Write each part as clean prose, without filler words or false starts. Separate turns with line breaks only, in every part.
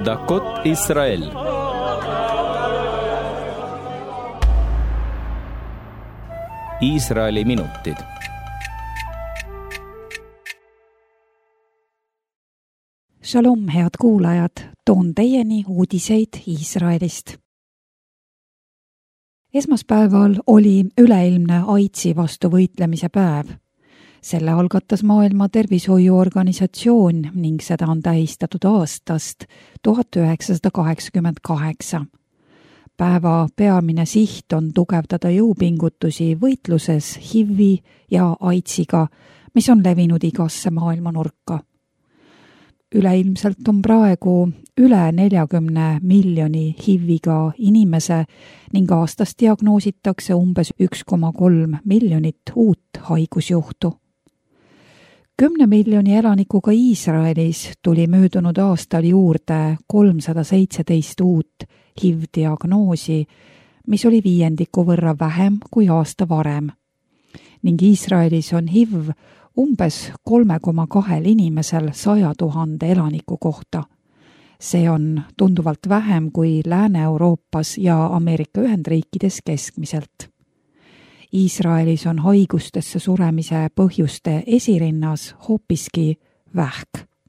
דקות ישראל. Iisraeli minutid.
Shalom, head kuulajad, toon teieni uudiseid Iisraelist. Esmaspäeval oli üleilmne AIDSi vastu võitlemise päev. Selle algatas Maailma Tervishoiuorganisatsioon ning seda on tähistatud aastast 1988. Päeva peamine siht on tugevdada jõupingutusi võitluses HIVi ja AIDSiga, mis on levinud igasse maailma nurka. Üleilmselt on praegu üle 40 miljoni HIViga inimese ning aastas diagnoositakse umbes 1,3 miljonit uut haigusjuhtu. 10 miljoni elanikuga Iisraelis tuli möödunud aastal juurde 317 uut HIV-diagnoosi, mis oli 5% võrra vähem kui aasta varem. Ning Iisraelis on HIV umbes 3,2 inimesel 100 000 elaniku kohta. See on tunduvalt vähem kui Lääne-Euroopas ja Ameerika Ühendriikides keskmiselt. Iisraelis on haigustesse suremise põhjuste esirinnas hoopiski vähk.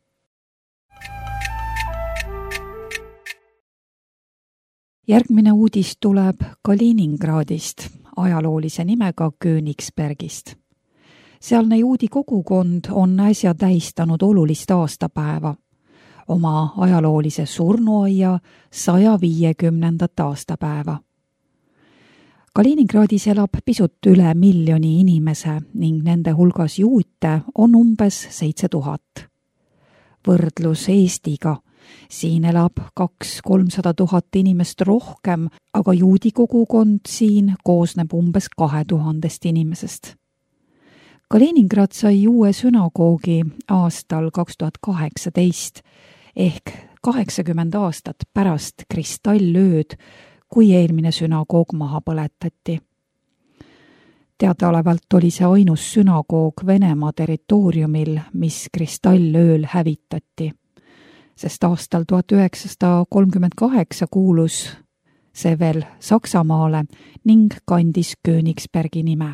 Järgmine uudis tuleb Kaliningradist, ajaloolise nimega Königsbergist. Sealne juudi kogukond on äsja tähistanud olulist aastapäeva, oma ajaloolise surnuaia 150. aastapäeva. Kaliningradis elab pisut üle miljoni inimese ning nende hulgas juute on umbes 7000. Võrdlus Eestiga. Siin elab 200–300 000 inimest rohkem, aga juudi kogukond siin koosneb umbes 2000 inimesest. Kaliningrad sai uue sünagoogi aastal 2018 ehk 80 aastat pärast kristallööd, kui eelmine sünagoog maha põletati. Teadaolevalt oli see ainus sünagoog Venemaa territooriumil, mis kristallööl hävitati, sest aastal 1938 kuulus see veel Saksamaale ning kandis Königsbergi nime.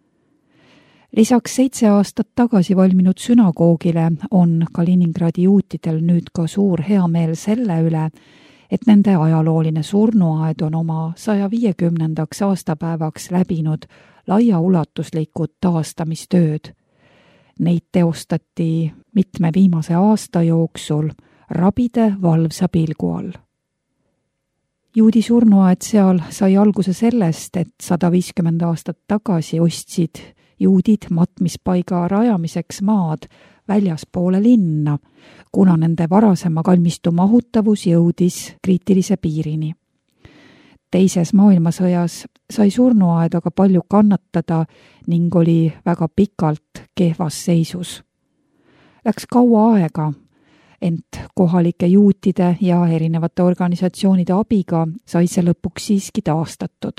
Lisaks 7 aastat tagasi valminud sünagoogile on Kaliningradi juutidel nüüd ka suur heameel selle üle, et nende ajalooline surnuaed on oma 150. aastapäevaks läbinud laiaulatuslikud taastamistööd. Neid teostati mitme viimase aasta jooksul rabide valvsa pilgu all. Juudi surnuaed seal sai alguse sellest, et 150 aastat tagasi ostsid juudid matmispaiga rajamiseks maad väljaspoole linna, kuna nende varasema kalmistu mahutavus jõudis kriitilise piirini. Teises maailmasõjas sai surnuaed aga palju kannatada ning oli väga pikalt kehvas seisus. Läks kaua aega, ent kohalike juutide ja erinevate organisatsioonide abiga sai see lõpuks siiski taastatud.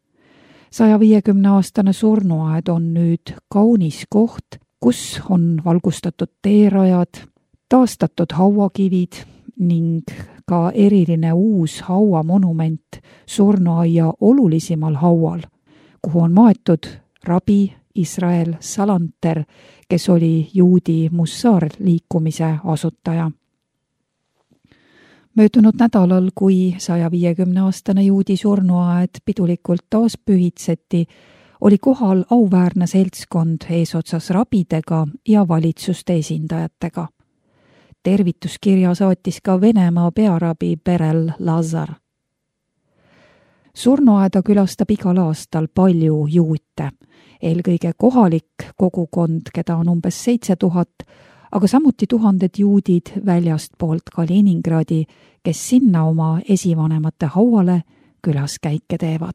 150-aastane surnuaed on nüüd kaunis koht, kus on valgustatud teerajad, taastatud hauakivid ning ka eriline uus hauamonument surnuaia olulisemal haual, kuhu on maetud rabi Israel Salanter, kes oli juudi Mussar liikumise asutaja. Möödunud nädalal, kui 150-aastane juudi surnuaed pidulikult taas pühitseti, oli kohal auväärne seltskond eesotsas rabidega ja valitsuste esindajatega. Tervituskirja saatis ka Venemaa pearabi Berel Lazar. Surnuaeda külastab igal aastal palju juute, eelkõige kohalik kogukond, keda on umbes 7000, aga samuti tuhanded juudid väljast poolt Kaliningradi, kes sinna oma esivanemate hauale külaskäike teevad.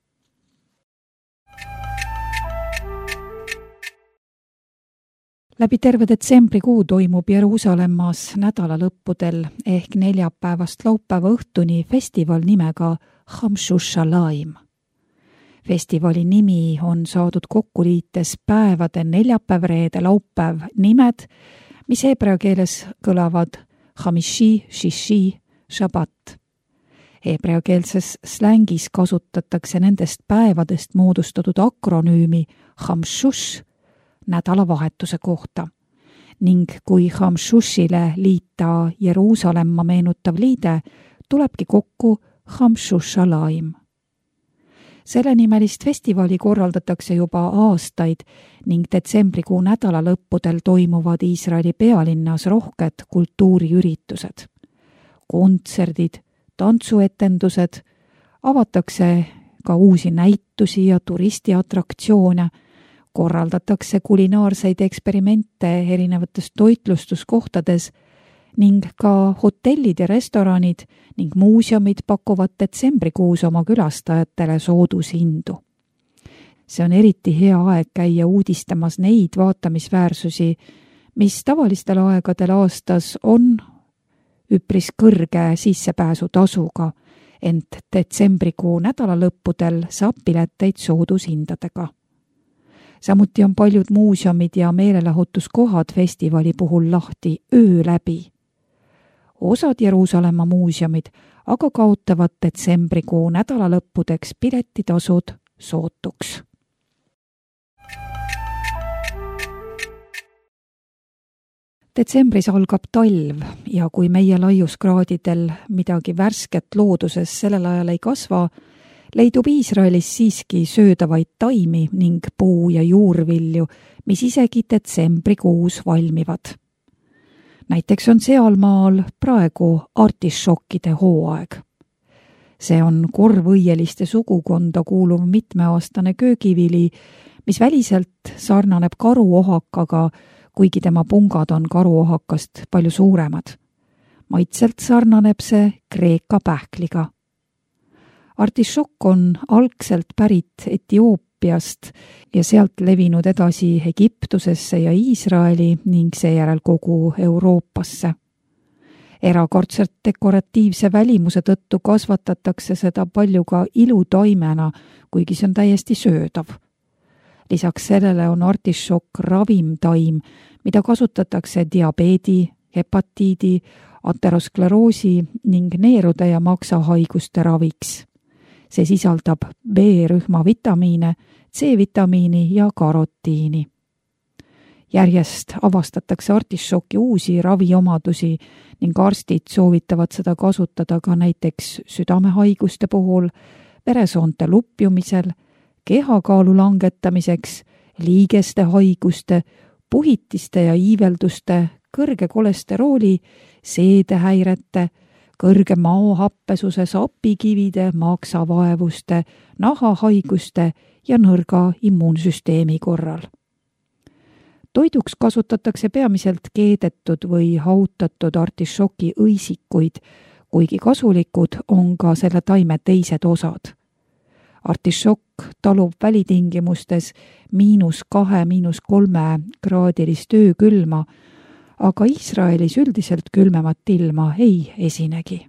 Läbi terve detsembrikuu toimub Jeruusalemmas nädalalõppudel ehk neljapäevast laupäeva õhtuni festival nimega Hamshushalayim. Festivali nimi on saadud kokku liites päevade neljapäev, reede, laupäev nimed, mis heebrea keeles kõlavad Hamishi, Shishi, Shabbat. Hebreakeelses slängis kasutatakse nendest päevadest moodustatud akronüümi Hamshush nädalavahetuse kohta ning kui Hamshushile liita Jeruusalemma meenutav liide, tulebki kokku Hamshushalaim. Sellenimelist festivali korraldatakse juba aastaid ning detsembrikuu nädalalõppudel toimuvad Iisraeli pealinnas rohked kultuuriüritused. Kontserdid, tantsuetendused, avatakse ka uusi näitusi ja turistiatraktsioone, korraldatakse kulinaarseid eksperimente erinevates toitlustuskohtades ning ka hotellid ja restoranid ning muuseumid pakuvad detsembrikuus oma külastajatele soodushindu. See on eriti hea aeg käia uudistamas neid vaatamisväärsusi, mis tavalistel aegadel aastas on üpris kõrge sissepääsutasuga, ent detsembrikuu nädalalõppudel saab pileteid soodushindadega. Samuti on paljud muuseumid ja meelelahutuskohad festivali puhul lahti öö läbi. Osad Jeruusalemma muuseumid aga kaotavad detsembrikuu nädalalõppudeks piletitasud sootuks. Detsembris algab talv ja kui meie laiuskraadidel midagi värsket looduses sellel ajal ei kasva, leidub Iisraelis siiski söödavaid taimi ning puu- ja juurvilju, mis isegi detsembrikuus valmivad. Näiteks on sealmaal praegu artišokkide hooaeg. See on korvõieliste sugukonda kuuluv mitmeaastane köögivili, mis väliselt sarnaneb karuohakaga, kuigi tema pungad on karuohakast palju suuremad. Maitselt sarnaneb see Kreeka pähkliga. Artišokk on algselt pärit Etioopiast ja sealt levinud edasi Egiptusesse ja Iisraeli ning seejärel kogu Euroopasse. Erakordselt dekoratiivse välimuse tõttu kasvatatakse seda palju ka ilutaimena, kuigi see on täiesti söödav. Lisaks sellele on artišokk ravimtaim, mida kasutatakse diabeedi, hepatiidi, ateroskleroosi ning neerude ja maksahaiguste raviks. See sisaldab B-rühma vitamiine, C-vitamiini ja karotiini. Järjest avastatakse artišoki uusi raviomadusi ning arstid soovitavad seda kasutada ka näiteks südamehaiguste puhul, veresoonte lupjumisel, kehakaalu langetamiseks, liigeste haiguste, puhitiste ja iivelduste, kõrge kolesterooli, seedehäirete, kõrge maohappesuse, sapikivide, maksavaevuste, nahahaiguste ja nõrga immuunsüsteemi korral. Toiduks kasutatakse peamiselt keedetud või hautatud artišoki õisikuid, kuigi kasulikud on ka selle taime teised osad. Artišokk talub välitingimustes -2–3 kraadilist öökülma, aga Iisraelis üldiselt külmemat ilma ei esinegi.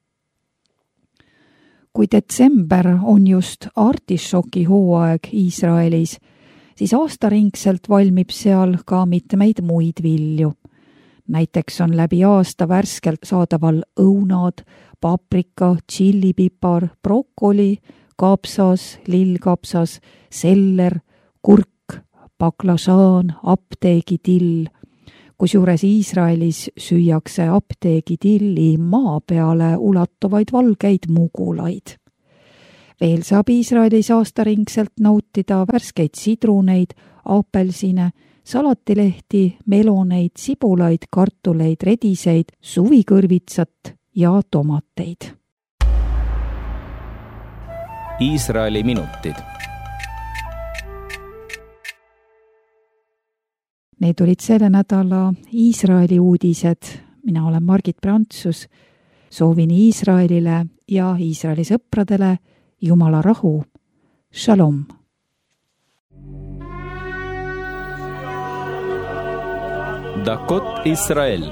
Kui detsember on just artišoki hooaeg Iisraelis, siis aastaringselt valmib seal ka mitmeid muid vilju. Näiteks on läbi aasta värskelt saadaval õunad, paprika, tšillipipar, brokoli, kapsas, lillkapsas, seller, kurk, baklažaan, apteegitill. Kusjuures Iisraelis süüakse apteegitilli maa peale ulatuvaid valgeid mugulaid. Veel saab Iisraelis aastaringselt nautida värskeid sidruneid, apelsine, salatilehti, meloneid, sibulaid, kartuleid, rediseid, suvikõrvitsat ja tomateid.
Iisraeli minutid.
Need olid selle nädala Iisraeli uudised. Mina olen Margit Prantsus. Soovin Iisraelile ja Iisraeli sõpradele Jumala rahu. Shalom.
Dakot Israel.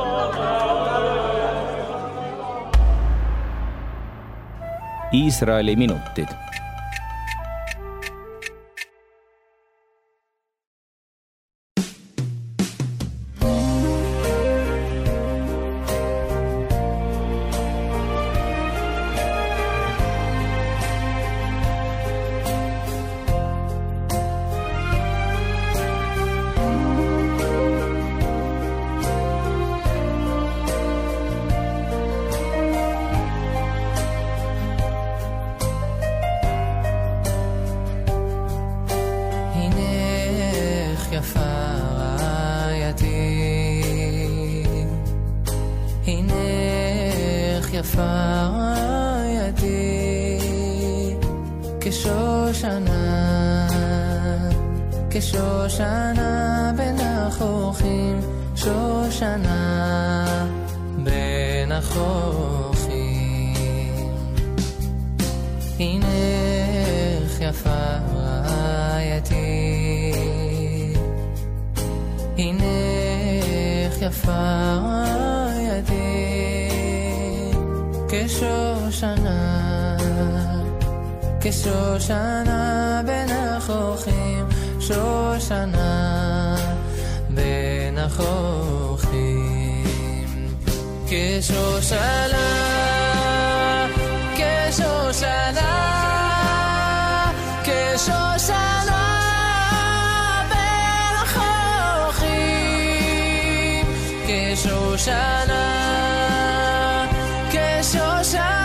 Iisraeli minutid.
יפה ידי כשושנה, כשושנה בין החוכים, שושנה בין החוכים. הנך יפה רעייתי, הנך יפה רעייתי כשושנה, כשושנה בין החוכים, שושנה בין החוכים. כשושנה, כשושנה, כשושנה בין החוכים, כשושנה, כשושנה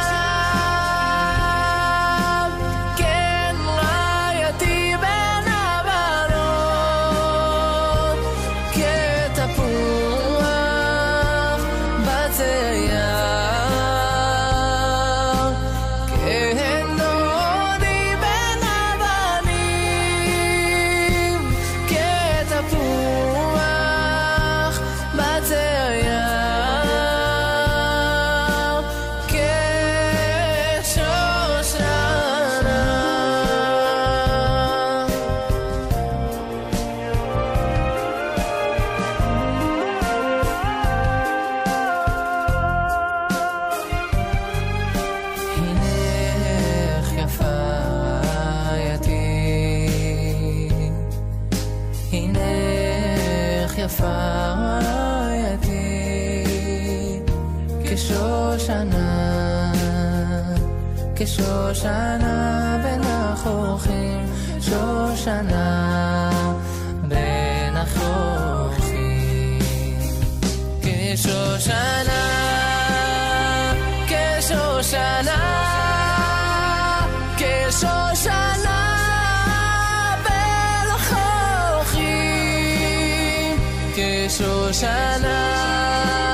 כשושנה בין החוכים, שושנה בין החוכים. כשושנה, כשושנה, כשושנה בין החוכים, כשושנה